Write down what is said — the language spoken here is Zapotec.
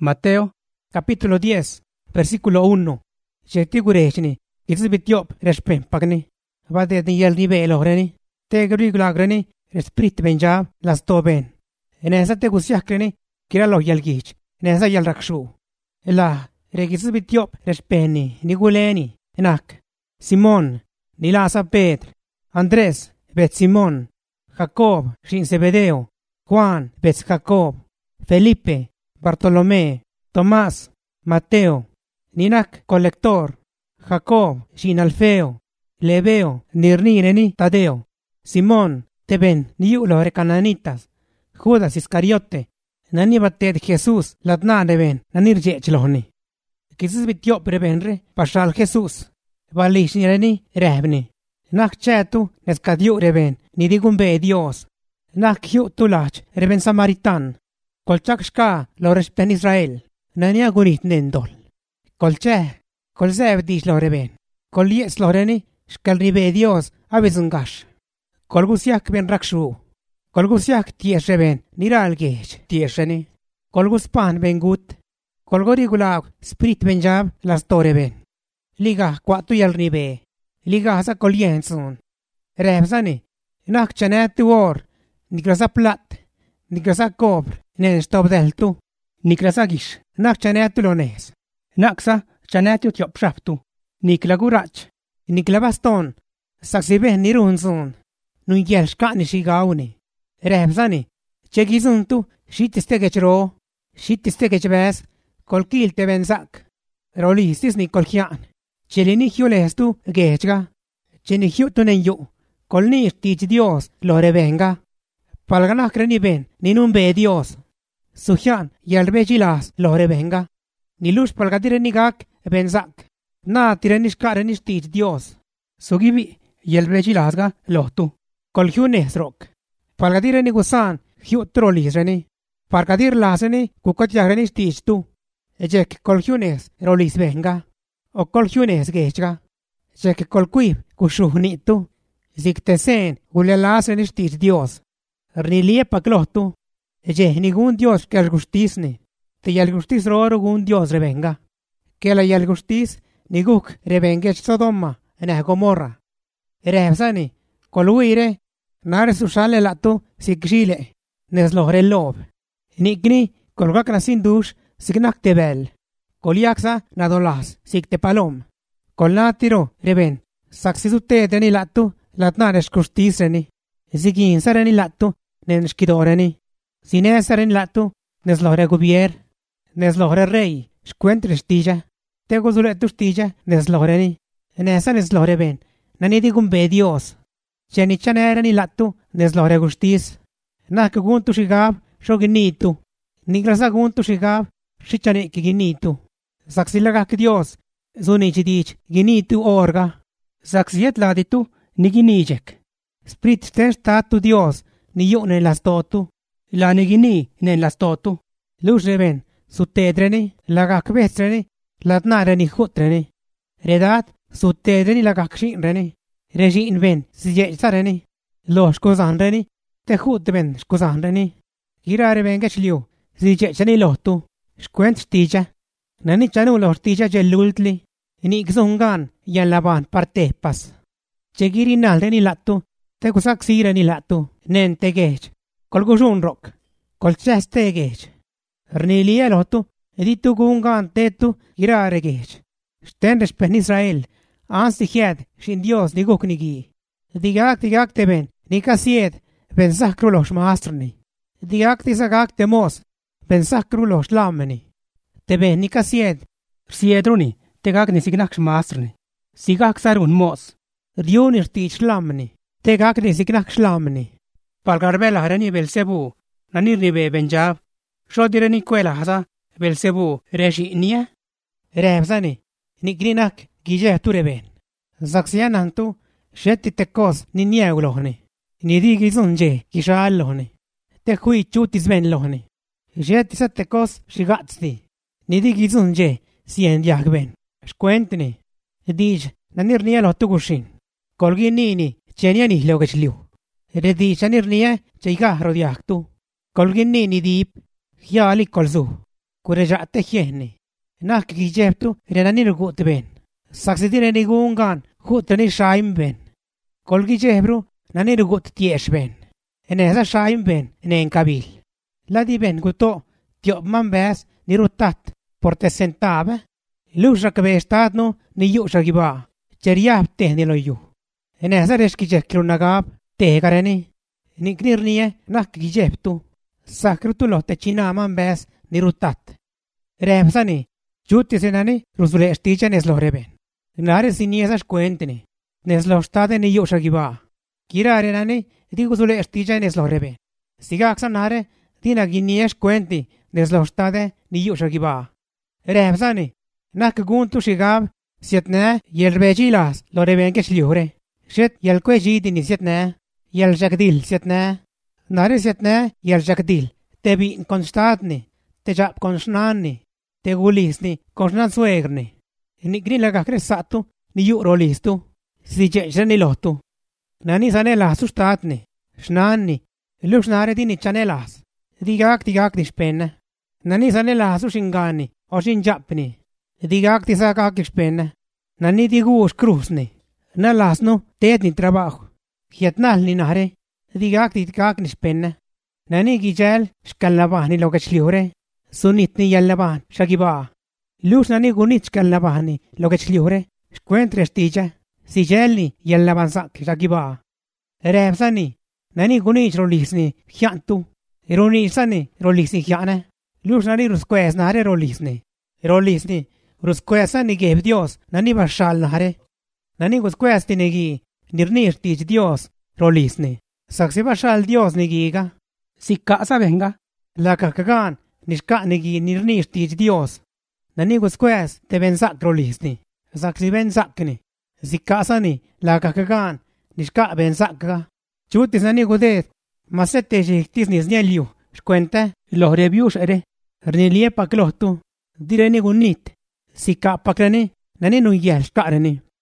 Mateo, capítulo 10, versículo 1. Chetigurechni, Izbitiop, Respempagni, Vade de Yelribe Loreni, Tegriglagrini, Esprit Benjab, las Toben. En esa tegusiacreni, Kiralo Yelgich, en esa Yelrakshu. La Regizbitiop, Respeni, Niguleni, Enak, Simón, Nilasa Pedro, Andrés, Bet Simón, Jacob, Shin Zebedeo, Juan, Bet Jacob, Felipe, Bartolomé, Tomás, Mateo, Ninak colector, Jacob, Shin Alfeo, Lebeo, Nirnireni Tadeo, Simón, Teben, Niulo Recananitas, Judas Iscariote, Nanibated Jesús, Latnadeben, Nanirjechlohni. Kisis bitiop rebenre, Pashal Jesús, Valishireni, Rebni. Nak chetu, Nescadiu reben, Nidigumbe Dios. Nak Tulach, Reben Samaritan. Kolchak shka, Lores pen Israel, Nania gunit nendol. Kolche, Kolzev dish loreben, Kolies loreni, Shkalribe Dios, Avezungash. Kolgusiak ben rakshu, Kolgusiak ties reben, Niralgech, tieseni. Kolguspan ben gut, Kolgorigulag, Spirit benjab, las toreben. Liga quatu yalribe, Liga hasa koliensun. Rebsani, Nak chanet war, Nigrasa plat, Nigrasa cobr, Nen stop deltu, Niklasagish, Nak chanet lones. Naksa, chanet yop shaptu, Niklagurach, Niklabaston, Saxibe nirunsun, Nuyel shkani shigauni. Rebsani, Chegizuntu, Shitistegechro, Shitistegechbes, Kolkil te benzak, Rolistis ni kolkian. Chelini hiulestu gechga, Cheni hiutunen yu, Kolni tich Dios lo revenga. Palganacreni ben, Ninumbe Dios. Sujan yalbejilas lo revenga. Nilush palgadirenigac benzak. Na tirenishkarenish tich Dios. Sugibi yalbejilasga lohtu. Kolhunes rock. Palgadirenigosan hiutrolisreni. Palgadir laseni kukotyagrenish tich tu. Ejek kolhunes rolis venga. O kolhunes gechga. Jek kolkuib kushuhnitu. Zictesen ulelasenish tich Dios. Rniliepa clohtu. Eje ningún Dios que al gustisne. Te yal gustis roro gun Dios revenga. Que la yal gustis niguk revengech Sodoma en Gomorra. Rebsani, koluire, nare susale latu sigile, neslore lob. Nigni, kolgakna sindush, signak tebel. Koliaksa nadolas, sigte palom. Kolnatiro, reven, saxisute deni latu, latnares gustiseni. Zigin sareni latu, nenskidoreni. Sinesaren latu, neslore gubier, neslore rey, squentrestilla, tegozuletustilla, nesloreni, nesa neslore ben, nanidigumbe Dios. Chenichanерeni latu, neslore gustis, nakaguntu shigab, shoginitu, nigrasaguntu shigab, shichanek ginitu. Saxilagak Dios, zunichidich, ginitu orga, saxiet laditu, niginijek. Sprit testatu Dios, ni yune las totu. La negini nen las totu. Luz reben, su tedreni, la gakvestreni, latnareni hutreni. Redat, su tedreni la gakshinreni. Regin ven, sijetsareni. Los kozanreni, te hutben skozanreni. Girare vengechliu, sijetsani lotu. Squent stija. Nani chanu los tija gelultli. Ni xungan, yan laban partepas. Chegirinalreni latu, te kusaksireni latu, nen tegech. Kolgushun rock, kolchas tegech. Rnilia lotu, editu gungan tetu girare gech. Stendes pen Israel, ansi hied, shin Dios diguknigi. Digak teben, nikasied, ben sakrulos maastrni. Digak tisagak temos, ben sakrulos lameni. Teben nikasied, siedruni, tegak nisignak maastrni. Sigak sarun mos, riunir tich lameni, tegak nisignak lameni. Palgarbela harani Belzebu, nanirnibe benjab, shodirani kwela hasa, Belzebu rejinia, rebsani, nigrinak gije tureben. Zaxianantu, shetti tekos niniegulohni, nidigizunje gishallohni, te hui chutisben lohni. Shetti sa tekos shigatsti, nidigizunje sien yagben, shquentni, dij nanirnielo tugushin, kolginini, cheniani logechliu. Redi chanirnia cheiga rodiaktu. Kolginni ni deep, hiali kolzu. kurejate hieni. Nak gijeptu renani rugut ben. Saxidine ni gungan hutani shaim ben. Kolgijebru nani rugut tiesh ben. Enesa shaim ben en kabil. Ladi ben guto tiop man bes ni rutat por te sentaba. Lusha kabestadno ni yusha giba. Cheriab te ni loyu. Enesa reskijekru nagab te kareni. Niknirnie nak gijeptu. Sakrutulo te chinaman bes ni rutat. Rebsani, juutisenani rusule esticha nesloreben. Nare siniesas cuenteni. Neslostade ni yushagiba. Kira arenani digusule esticha nesloreben. Sigaksa nare dina ginies cuenti neslostade ni yushagiba. Rebsani, nak guntu shigab sietne yelbejilas loreben ke shliure. Shet yelkwejidi ni sietne. Yel jagdil sietne. Nare sietne yel jagdil. Tebi constadni. Te jap consnani. Te gulisni consnan suegrni. Ni grila gakresatu ni yurolistu. Si jeni lotu. Nani sanelas sustatni. Shnani. Lusnare dini chanelas. Digak ni spenne. Nani sanelas ushingani. O shinjapni. Digak tisakak spenne. Nani digus krusni. Nalasno tedni trabajo. Hietnal ni nare. Digak ni spenne. Nani gijel shkallabani logachliure. Sunitni yallaban shagiba. Lus nani gunit shkallabani logachliure. Shkuentre stija. Sijelni yallaban sak shagiba. Rebsani. Nani gunit rolisni hyantu. Ironisani rolisni hyane. Lus nani rusquez nare rolisni. Rolisni. Rusquezani geb Dios. Nani bashal nare. Nani gusquez tinegi. Nirnir tij Dios. Rolisni. Saksi bashal Dios nigiga. Si casa venga. La kakagan. Nishka nigi nirnish tij Dios. Nani gusquez te bensak rolisni. Saksi bensakni. Si casa ni la kakagan. Nishka bensakga. Chutis nani gudet. Masete jiktis nisnieliu. Shkuente. Los revius ere. Rnilie paklohtu. Direni gunit. Si ka pakrani. Nani nuyel shkareni.